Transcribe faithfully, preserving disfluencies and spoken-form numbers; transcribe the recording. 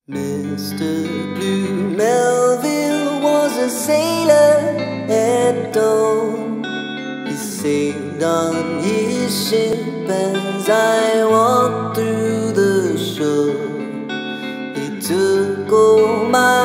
Mister Blue Melville was a sailor at dawn. He sailed on his ship as I walked through the shore. He took all my